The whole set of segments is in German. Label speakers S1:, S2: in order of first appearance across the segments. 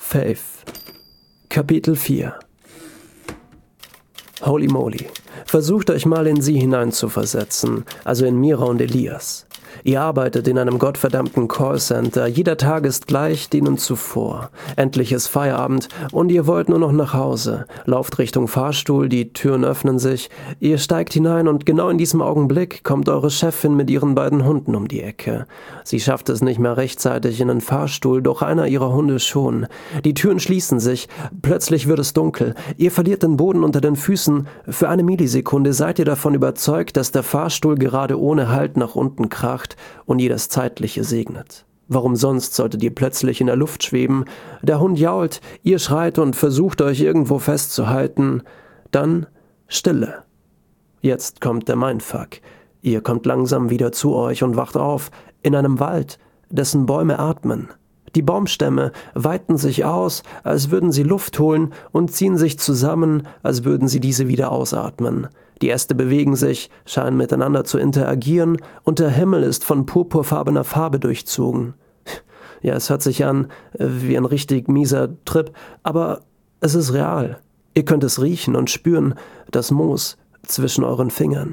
S1: Faith. Kapitel 4. Holy moly. Versucht euch mal in sie hineinzuversetzen, also in Mira und Elias. Ihr arbeitet in einem gottverdammten Callcenter, jeder Tag ist gleich denen zuvor. Endlich ist Feierabend und ihr wollt nur noch nach Hause. Lauft Richtung Fahrstuhl, die Türen öffnen sich, ihr steigt hinein und genau in diesem Augenblick kommt eure Chefin mit ihren beiden Hunden um die Ecke. Sie schafft es nicht mehr rechtzeitig in den Fahrstuhl, doch einer ihrer Hunde schon. Die Türen schließen sich, plötzlich wird es dunkel, ihr verliert den Boden unter den Füßen. Für eine Millisekunde seid ihr davon überzeugt, dass der Fahrstuhl gerade ohne Halt nach unten kracht und ihr das Zeitliche segnet. Warum sonst solltet ihr plötzlich in der Luft schweben? Der Hund jault, ihr schreit und versucht euch irgendwo festzuhalten. Dann Stille. Jetzt kommt der Mindfuck. Ihr kommt langsam wieder zu euch und wacht auf in einem Wald, dessen Bäume atmen. Die Baumstämme weiten sich aus, als würden sie Luft holen und ziehen sich zusammen, als würden sie diese wieder ausatmen. Die Äste bewegen sich, scheinen miteinander zu interagieren und der Himmel ist von purpurfarbener Farbe durchzogen. Ja, es hört sich an wie ein richtig mieser Trip, aber es ist real. Ihr könnt es riechen und spüren, das Moos zwischen euren Fingern.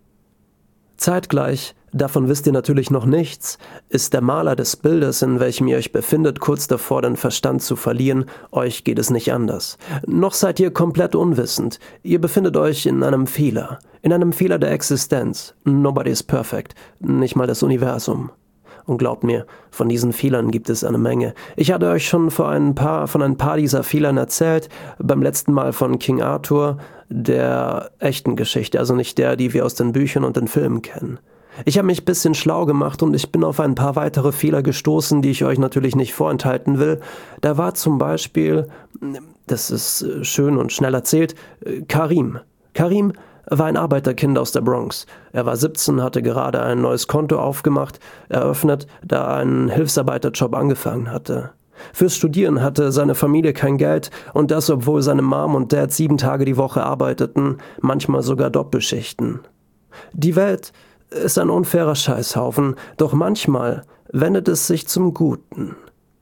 S1: Zeitgleich, davon wisst ihr natürlich noch nichts, ist der Maler des Bildes, in welchem ihr euch befindet, kurz davor, den Verstand zu verlieren. Euch geht es nicht anders. Noch seid ihr komplett unwissend. Ihr befindet euch in einem Fehler der Existenz. Nobody is perfect, nicht mal das Universum. Und glaubt mir, von diesen Fehlern gibt es eine Menge. Ich hatte euch schon von ein paar dieser Fehlern erzählt, beim letzten Mal von King Arthur, der echten Geschichte, also nicht der, die wir aus den Büchern und den Filmen kennen. Ich habe mich ein bisschen schlau gemacht und ich bin auf ein paar weitere Fehler gestoßen, die ich euch natürlich nicht vorenthalten will. Da war zum Beispiel, das ist schön und schnell erzählt, Karim. Karim war ein Arbeiterkind aus der Bronx. Er war 17, hatte gerade ein neues Konto eröffnet, da er einen Hilfsarbeiterjob angefangen hatte. Fürs Studieren hatte seine Familie kein Geld und das, obwohl seine Mom und Dad 7 Tage die Woche arbeiteten, manchmal sogar Doppelschichten. Die Welt ist ein unfairer Scheißhaufen, doch manchmal wendet es sich zum Guten.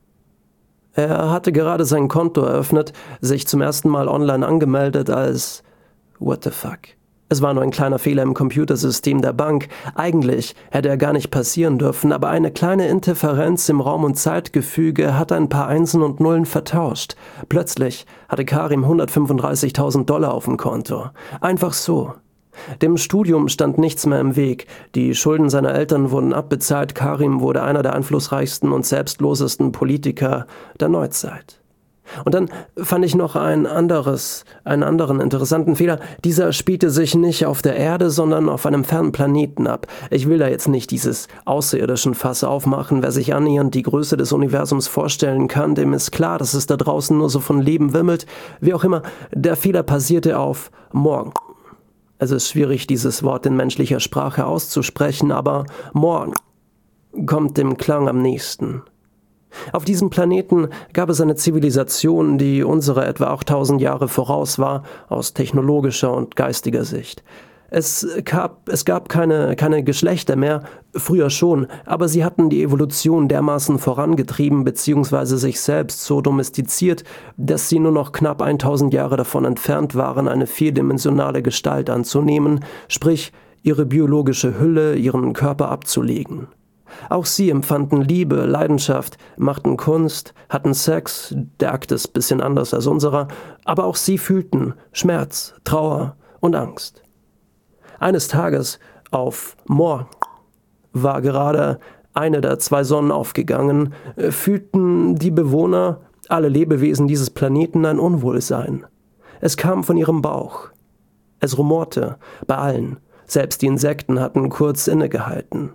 S1: Er hatte gerade sein Konto eröffnet, sich zum ersten Mal online angemeldet als what the fuck. Es war nur ein kleiner Fehler im Computersystem der Bank. Eigentlich hätte er gar nicht passieren dürfen, aber eine kleine Interferenz im Raum- und Zeitgefüge hat ein paar Einsen und Nullen vertauscht. Plötzlich hatte Karim $135.000 auf dem Konto. Einfach so. Dem Studium stand nichts mehr im Weg. Die Schulden seiner Eltern wurden abbezahlt. Karim wurde einer der einflussreichsten und selbstlosesten Politiker der Neuzeit. Und dann fand ich noch einen anderen interessanten Fehler. Dieser spielte sich nicht auf der Erde, sondern auf einem fernen Planeten ab. Ich will da jetzt nicht dieses außerirdischen Fass aufmachen. Wer sich annähernd die Größe des Universums vorstellen kann, dem ist klar, dass es da draußen nur so von Leben wimmelt. Wie auch immer, der Fehler passierte auf morgen. Es ist schwierig, dieses Wort in menschlicher Sprache auszusprechen, aber morgen kommt dem Klang am nächsten. Auf diesem Planeten gab es eine Zivilisation, die unserer etwa 8000 Jahre voraus war, aus technologischer und geistiger Sicht. Es gab keine Geschlechter mehr, früher schon, aber sie hatten die Evolution dermaßen vorangetrieben bzw. sich selbst so domestiziert, dass sie nur noch knapp 1000 Jahre davon entfernt waren, eine vierdimensionale Gestalt anzunehmen, sprich ihre biologische Hülle, ihren Körper abzulegen. Auch sie empfanden Liebe, Leidenschaft, machten Kunst, hatten Sex, der Akt ist ein bisschen anders als unserer, aber auch sie fühlten Schmerz, Trauer und Angst. Eines Tages auf Mor war gerade eine der 2 Sonnen aufgegangen, fühlten die Bewohner, alle Lebewesen dieses Planeten ein Unwohlsein. Es kam von ihrem Bauch. Es rumorte bei allen, selbst die Insekten hatten kurz innegehalten.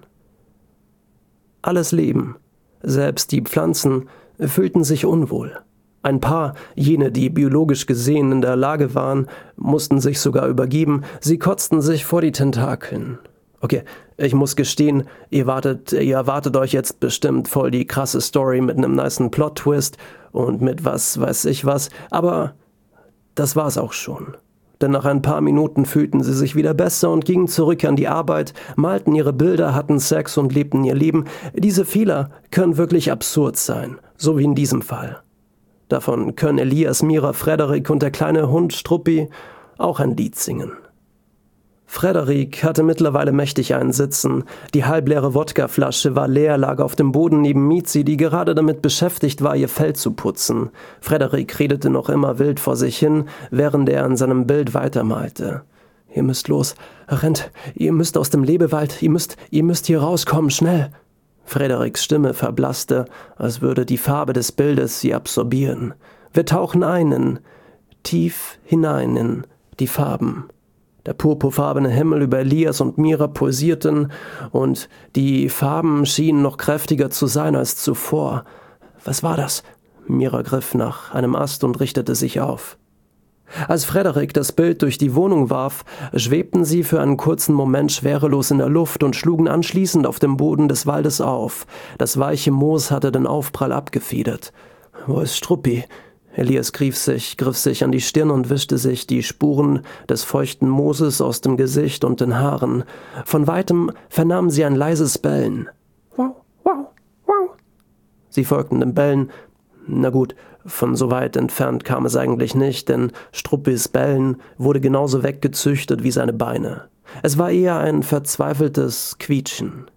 S1: Alles Leben, selbst die Pflanzen, fühlten sich unwohl. Ein paar, jene, die biologisch gesehen in der Lage waren, mussten sich sogar übergeben, sie kotzten sich vor die Tentakeln. Okay, ich muss gestehen, ihr erwartet euch jetzt bestimmt voll die krasse Story mit einem nicen Plot-Twist und mit was weiß ich was, aber das war's auch schon. Denn nach ein paar Minuten fühlten sie sich wieder besser und gingen zurück an die Arbeit, malten ihre Bilder, hatten Sex und lebten ihr Leben. Diese Fehler können wirklich absurd sein, so wie in diesem Fall. Davon können Elias, Mira, Frederik und der kleine Hund Struppi auch ein Lied singen. Frederik hatte mittlerweile mächtig einen Sitzen. Die halbleere Wodkaflasche war leer, lag auf dem Boden neben Mizi, die gerade damit beschäftigt war, ihr Fell zu putzen. Frederik redete noch immer wild vor sich hin, während er an seinem Bild weitermalte. »Ihr müsst los, rennt, ihr müsst aus dem Lebewald, ihr müsst hier rauskommen, schnell!« Frederiks Stimme verblasste, als würde die Farbe des Bildes sie absorbieren. Wir tauchen tief hinein in die Farben. Der purpurfarbene Himmel über Elias und Mira pulsierten, und die Farben schienen noch kräftiger zu sein als zuvor. Was war das? Mira griff nach einem Ast und richtete sich auf. Als Frederik das Bild durch die Wohnung warf, schwebten sie für einen kurzen Moment schwerelos in der Luft und schlugen anschließend auf dem Boden des Waldes auf. Das weiche Moos hatte den Aufprall abgefedert. »Wo ist Struppi?« Elias griff sich an die Stirn und wischte sich die Spuren des feuchten Mooses aus dem Gesicht und den Haaren. Von weitem vernahmen sie ein leises Bellen. »Wow, wow, wow!« Sie folgten dem Bellen. Na gut, von so weit entfernt kam es eigentlich nicht, denn Struppis Bellen wurde genauso weggezüchtet wie seine Beine. Es war eher ein verzweifeltes Quietschen.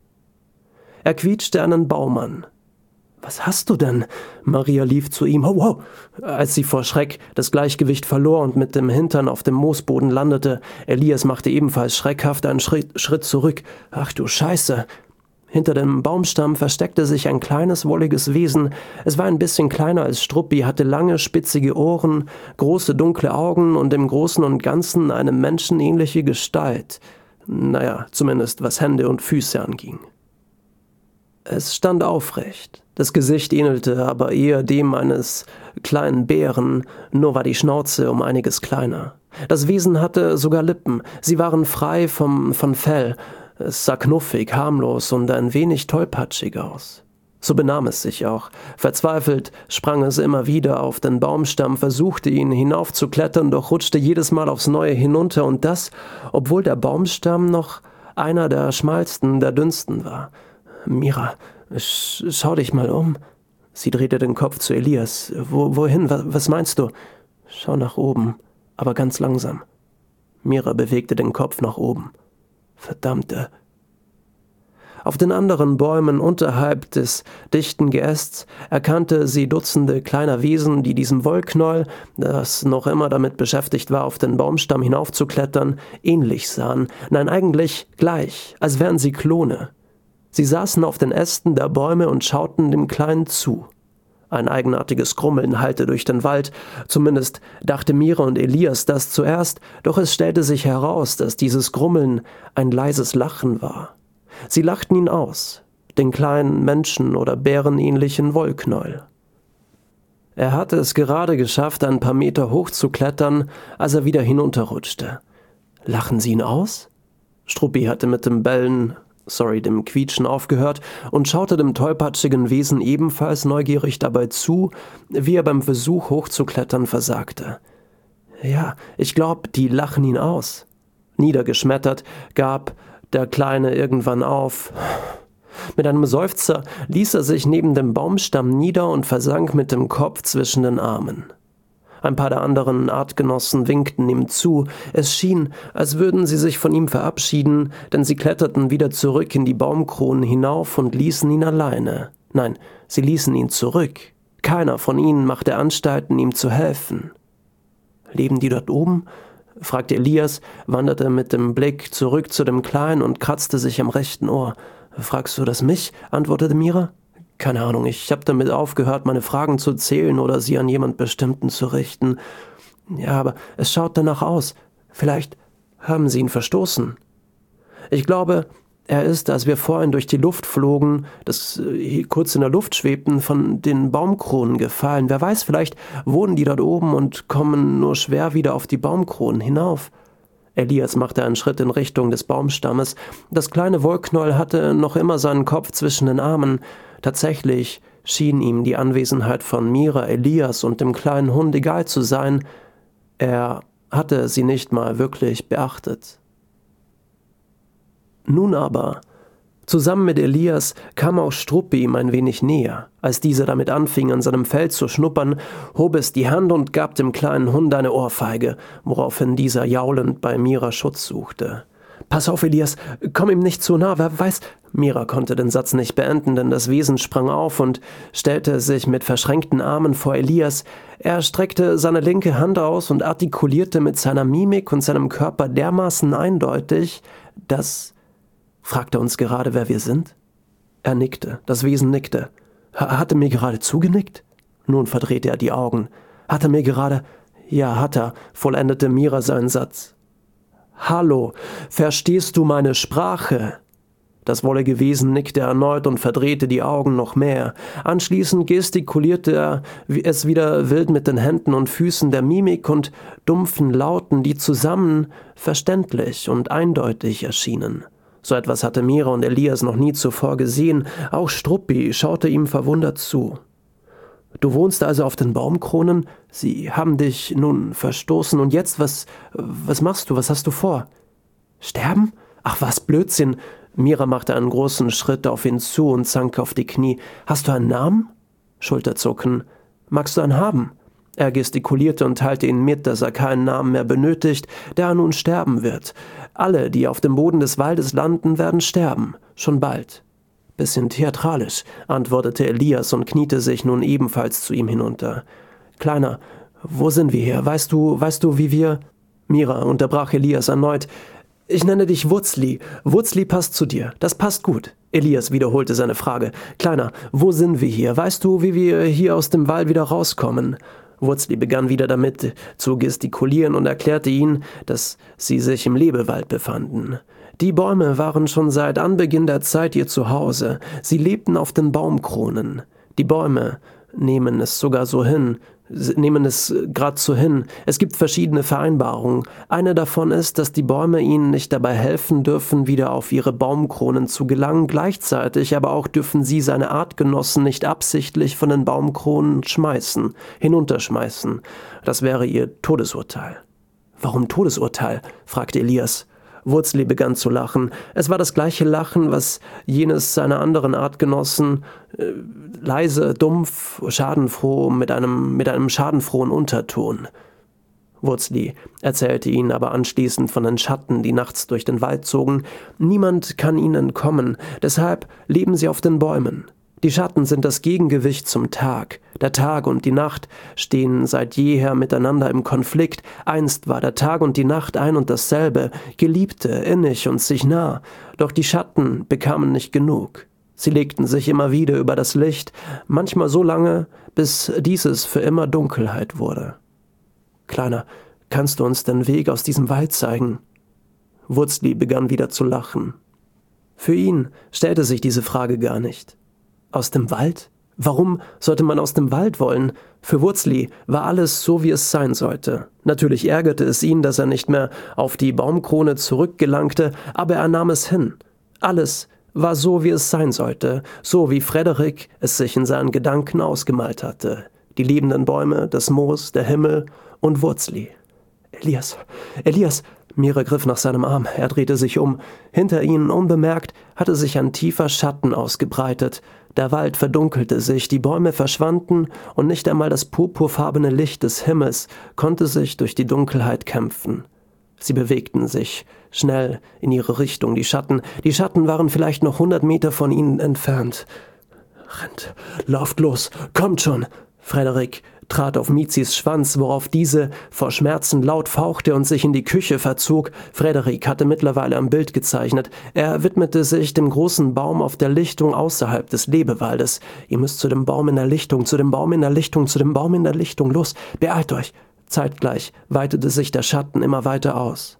S1: Er quietschte einen Baum an. »Was hast du denn?« Maria lief zu ihm. »Oh, wow!« Als sie vor Schreck das Gleichgewicht verlor und mit dem Hintern auf dem Moosboden landete. Elias machte ebenfalls schreckhaft einen Schritt zurück. »Ach du Scheiße!« Hinter dem Baumstamm versteckte sich ein kleines, wolliges Wesen. Es war ein bisschen kleiner als Struppi, hatte lange, spitzige Ohren, große, dunkle Augen und im Großen und Ganzen eine menschenähnliche Gestalt. Naja, zumindest was Hände und Füße anging. Es stand aufrecht. Das Gesicht ähnelte aber eher dem eines kleinen Bären, nur war die Schnauze um einiges kleiner. Das Wesen hatte sogar Lippen. Sie waren frei von Fell. Es sah knuffig, harmlos und ein wenig tollpatschig aus. So benahm es sich auch. Verzweifelt sprang es immer wieder auf den Baumstamm, versuchte ihn hinaufzuklettern, doch rutschte jedes Mal aufs Neue hinunter, und das, obwohl der Baumstamm noch einer der schmalsten, der dünnsten war. »Mira, schau dich mal um.« Sie drehte den Kopf zu Elias. »Wohin? Was meinst du?« »Schau nach oben, aber ganz langsam.« Mira bewegte den Kopf nach oben. »Verdammte!« Auf den anderen Bäumen unterhalb des dichten Geästs erkannte sie Dutzende kleiner Wesen, die diesem Wollknäuel, das noch immer damit beschäftigt war, auf den Baumstamm hinaufzuklettern, ähnlich sahen. Nein, eigentlich gleich, als wären sie Klone. Sie saßen auf den Ästen der Bäume und schauten dem Kleinen zu. Ein eigenartiges Grummeln hallte durch den Wald, zumindest dachte Mira und Elias das zuerst, doch es stellte sich heraus, dass dieses Grummeln ein leises Lachen war. Sie lachten ihn aus, den kleinen Menschen- oder bärenähnlichen Wollknäuel. Er hatte es gerade geschafft, ein paar Meter hoch zu klettern, als er wieder hinunterrutschte. »Lachen Sie ihn aus?« Struppi hatte mit dem dem Quietschen aufgehört und schaute dem tollpatschigen Wesen ebenfalls neugierig dabei zu, wie er beim Versuch hochzuklettern versagte. »Ja, ich glaube, die lachen ihn aus.« Niedergeschmettert gab der Kleine irgendwann auf. Mit einem Seufzer ließ er sich neben dem Baumstamm nieder und versank mit dem Kopf zwischen den Armen. Ein paar der anderen Artgenossen winkten ihm zu. Es schien, als würden sie sich von ihm verabschieden, denn sie kletterten wieder zurück in die Baumkronen hinauf und ließen ihn alleine. Nein, sie ließen ihn zurück. Keiner von ihnen machte Anstalten, ihm zu helfen. »Leben die dort oben?« fragte Elias, wanderte mit dem Blick zurück zu dem Kleinen und kratzte sich am rechten Ohr. »Fragst du das mich?« antwortete Mira. »Keine Ahnung, ich habe damit aufgehört, meine Fragen zu zählen oder sie an jemand Bestimmten zu richten. Ja, aber es schaut danach aus. Vielleicht haben sie ihn verstoßen. Ich glaube, er ist, als wir vorhin durch die Luft flogen, kurz in der Luft schwebten, von den Baumkronen gefallen. Wer weiß, vielleicht wohnen die dort oben und kommen nur schwer wieder auf die Baumkronen hinauf.« Elias machte einen Schritt in Richtung des Baumstammes. Das kleine Wollknäuel hatte noch immer seinen Kopf zwischen den Armen. Tatsächlich schien ihm die Anwesenheit von Mira, Elias und dem kleinen Hund egal zu sein. Er hatte sie nicht mal wirklich beachtet. Nun aber Zusammen mit Elias kam auch Struppi ihm ein wenig näher. Als dieser damit anfing, an seinem Fell zu schnuppern, hob es die Hand und gab dem kleinen Hund eine Ohrfeige, woraufhin dieser jaulend bei Mira Schutz suchte. »Pass auf, Elias, komm ihm nicht zu nah, wer weiß...« Mira konnte den Satz nicht beenden, denn das Wesen sprang auf und stellte sich mit verschränkten Armen vor Elias. Er streckte seine linke Hand aus und artikulierte mit seiner Mimik und seinem Körper dermaßen eindeutig, dass... »Fragt er uns gerade, wer wir sind?« Er nickte, das Wesen nickte. »Hat er mir gerade zugenickt?« Nun verdrehte er die Augen. »Hat er mir gerade...« »Ja, hat er«, vollendete Mira seinen Satz. »Hallo, verstehst du meine Sprache?« Das wollige Wesen nickte erneut und verdrehte die Augen noch mehr. Anschließend gestikulierte er es wieder wild mit den Händen und Füßen der Mimik und dumpfen Lauten, die zusammen verständlich und eindeutig erschienen. So etwas hatte Mira und Elias noch nie zuvor gesehen. Auch Struppi schaute ihm verwundert zu. »Du wohnst also auf den Baumkronen? Sie haben dich nun verstoßen und jetzt, was machst du, was hast du vor?« »Sterben? Ach was, Blödsinn!« Mira machte einen großen Schritt auf ihn zu und sank auf die Knie. »Hast du einen Namen?« Schulterzucken. »Magst du einen haben?« Er gestikulierte und teilte ihnen mit, dass er keinen Namen mehr benötigt, da er nun sterben wird. Alle, die auf dem Boden des Waldes landen, werden sterben. Schon bald. »Bisschen theatralisch«, antwortete Elias und kniete sich nun ebenfalls zu ihm hinunter. »Kleiner, wo sind wir hier? Weißt du, wie wir...« Mira unterbrach Elias erneut. »Ich nenne dich Wurzli. Wurzli passt zu dir. Das passt gut.« Elias wiederholte seine Frage. »Kleiner, wo sind wir hier? Weißt du, wie wir hier aus dem Wald wieder rauskommen?« Wurzli begann wieder damit zu gestikulieren und erklärte ihnen, dass sie sich im Lebewald befanden. Die Bäume waren schon seit Anbeginn der Zeit ihr Zuhause. Sie lebten auf den Baumkronen. Die Bäume nehmen es gerade so hin. Es gibt verschiedene Vereinbarungen. Eine davon ist, dass die Bäume ihnen nicht dabei helfen dürfen, wieder auf ihre Baumkronen zu gelangen. Gleichzeitig aber auch dürfen sie seine Artgenossen nicht absichtlich von den Baumkronen hinunterschmeißen. Das wäre ihr Todesurteil. »Warum Todesurteil?« fragte Elias. Wurzli begann zu lachen. Es war das gleiche Lachen, was jenes seiner anderen Artgenossen, leise, dumpf, schadenfroh, mit einem schadenfrohen Unterton. Wurzli erzählte ihnen aber anschließend von den Schatten, die nachts durch den Wald zogen. Niemand kann ihnen entkommen, deshalb leben sie auf den Bäumen. Die Schatten sind das Gegengewicht zum Tag. Der Tag und die Nacht stehen seit jeher miteinander im Konflikt. Einst war der Tag und die Nacht ein und dasselbe, Geliebte, innig und sich nah. Doch die Schatten bekamen nicht genug. Sie legten sich immer wieder über das Licht, manchmal so lange, bis dieses für immer Dunkelheit wurde. »Kleiner, kannst du uns den Weg aus diesem Wald zeigen?« Wurzli begann wieder zu lachen. Für ihn stellte sich diese Frage gar nicht. Aus dem Wald? Warum sollte man aus dem Wald wollen? Für Wurzli war alles so, wie es sein sollte. Natürlich ärgerte es ihn, dass er nicht mehr auf die Baumkrone zurückgelangte, aber er nahm es hin. Alles war so, wie es sein sollte, so wie Frederik es sich in seinen Gedanken ausgemalt hatte. Die lebenden Bäume, das Moos, der Himmel und Wurzli. »Elias!« Mira griff nach seinem Arm, er drehte sich um. Hinter ihnen, unbemerkt, hatte sich ein tiefer Schatten ausgebreitet. Der Wald verdunkelte sich, die Bäume verschwanden und nicht einmal das purpurfarbene Licht des Himmels konnte sich durch die Dunkelheit kämpfen. Sie bewegten sich schnell in ihre Richtung, die Schatten waren vielleicht noch 100 Meter von ihnen entfernt. »Rennt, lauft los, kommt schon!« Frederik trat auf Mizis Schwanz, worauf diese vor Schmerzen laut fauchte und sich in die Küche verzog. Frederik hatte mittlerweile ein Bild gezeichnet. Er widmete sich dem großen Baum auf der Lichtung außerhalb des Lebewaldes. »Ihr müsst zu dem Baum in der Lichtung, zu dem Baum in der Lichtung, zu dem Baum in der Lichtung, los, beeilt euch!« Zeitgleich weitete sich der Schatten immer weiter aus.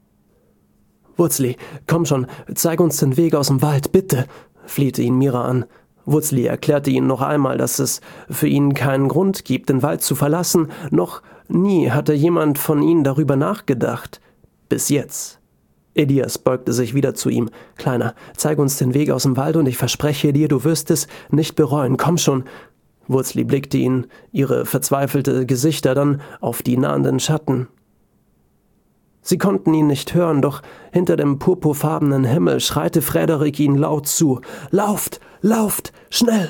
S1: »Wurzli, komm schon, zeig uns den Weg aus dem Wald, bitte«, flehte ihn Mira an. Wurzli erklärte ihnen noch einmal, dass es für ihn keinen Grund gibt, den Wald zu verlassen. Noch nie hatte jemand von ihnen darüber nachgedacht. Bis jetzt. Elias beugte sich wieder zu ihm. »Kleiner, zeig uns den Weg aus dem Wald und ich verspreche dir, du wirst es nicht bereuen. Komm schon!« Wurzli blickte ihre verzweifelte Gesichter dann auf die nahenden Schatten. Sie konnten ihn nicht hören, doch hinter dem purpurfarbenen Himmel schreite Frederik ihnen laut zu. »Lauft! Lauft! Schnell!«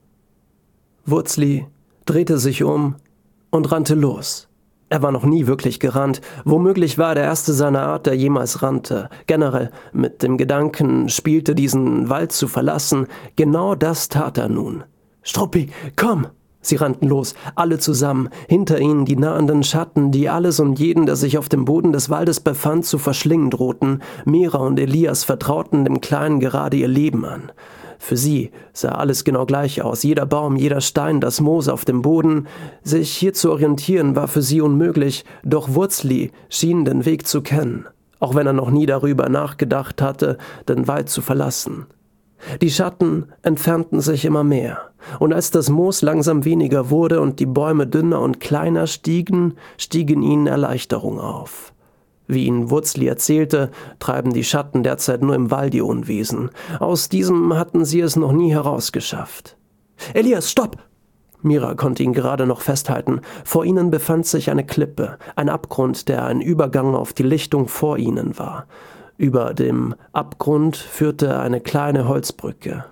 S1: Wurzli drehte sich um und rannte los. Er war noch nie wirklich gerannt. Womöglich war er der Erste seiner Art, der jemals rannte. Generell mit dem Gedanken spielte, diesen Wald zu verlassen. Genau das tat er nun. »Struppi, komm!« Sie rannten los, alle zusammen, hinter ihnen die nahenden Schatten, die alles und jeden, der sich auf dem Boden des Waldes befand, zu verschlingen drohten. Mira und Elias vertrauten dem Kleinen gerade ihr Leben an. Für sie sah alles genau gleich aus, jeder Baum, jeder Stein, das Moos auf dem Boden. Sich hier zu orientieren war für sie unmöglich, doch Wurzli schien den Weg zu kennen, auch wenn er noch nie darüber nachgedacht hatte, den Wald zu verlassen. Die Schatten entfernten sich immer mehr, und als das Moos langsam weniger wurde und die Bäume dünner und kleiner stiegen ihnen Erleichterung auf. Wie ihnen Wurzli erzählte, treiben die Schatten derzeit nur im Wald ihr Unwesen. Aus diesem hatten sie es noch nie herausgeschafft. »Elias, stopp!« Mira konnte ihn gerade noch festhalten. Vor ihnen befand sich eine Klippe, ein Abgrund, der ein Übergang auf die Lichtung vor ihnen war. Über dem Abgrund führte eine kleine Holzbrücke.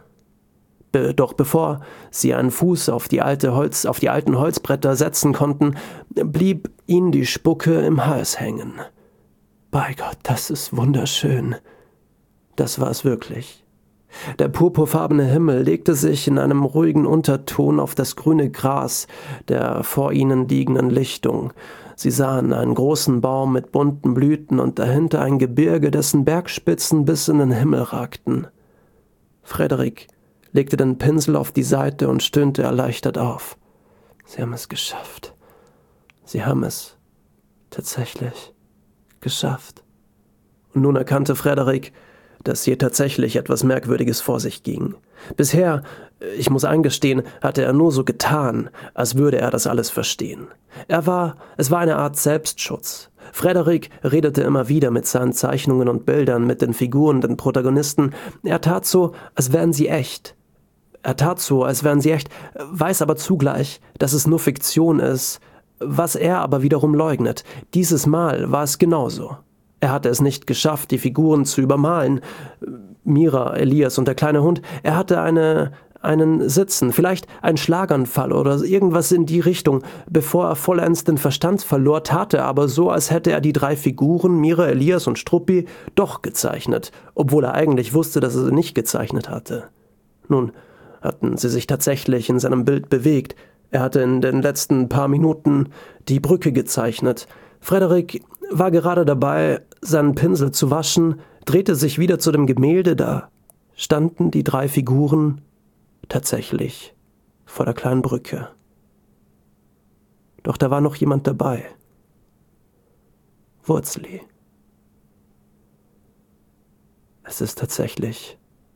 S1: Doch bevor sie einen Fuß auf die alten Holzbretter setzen konnten, blieb ihnen die Spucke im Hals hängen. »Bei Gott, das ist wunderschön.« Das war es wirklich. Der purpurfarbene Himmel legte sich in einem ruhigen Unterton auf das grüne Gras der vor ihnen liegenden Lichtung. Sie sahen einen großen Baum mit bunten Blüten und dahinter ein Gebirge, dessen Bergspitzen bis in den Himmel ragten. Frederik legte den Pinsel auf die Seite und stöhnte erleichtert auf. Sie haben es geschafft. Sie haben es tatsächlich geschafft. Und nun erkannte Frederik, dass hier tatsächlich etwas Merkwürdiges vor sich ging. Bisher, ich muss eingestehen, hatte er nur so getan, als würde er das alles verstehen. Es war eine Art Selbstschutz. Frederik redete immer wieder mit seinen Zeichnungen und Bildern, mit den Figuren, den Protagonisten. Er tat so, als wären sie echt. Weiß aber zugleich, dass es nur Fiktion ist, was er aber wiederum leugnet. Dieses Mal war es genauso. Er hatte es nicht geschafft, die Figuren zu übermalen. Mira, Elias und der kleine Hund. Er hatte einen Sitzen, vielleicht einen Schlaganfall oder irgendwas in die Richtung. Bevor er vollends den Verstand verlor, tat er aber so, als hätte er die 3 Figuren, Mira, Elias und Struppi, doch gezeichnet, obwohl er eigentlich wusste, dass er sie nicht gezeichnet hatte. Nun hatten sie sich tatsächlich in seinem Bild bewegt. Er hatte in den letzten paar Minuten die Brücke gezeichnet. Frederik war gerade dabei, seinen Pinsel zu waschen, drehte sich wieder zu dem Gemälde, da standen die 3 Figuren tatsächlich vor der kleinen Brücke. Doch da war noch jemand dabei. Wurzli. Es ist tatsächlich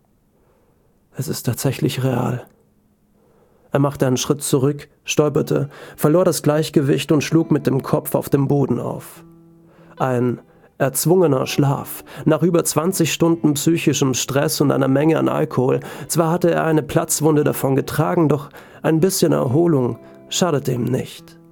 S1: real. Er machte einen Schritt zurück, stolperte, verlor das Gleichgewicht und schlug mit dem Kopf auf dem Boden auf. Ein erzwungener Schlaf, nach über 20 Stunden psychischem Stress und einer Menge an Alkohol. Zwar hatte er eine Platzwunde davon getragen, doch ein bisschen Erholung schadete ihm nicht.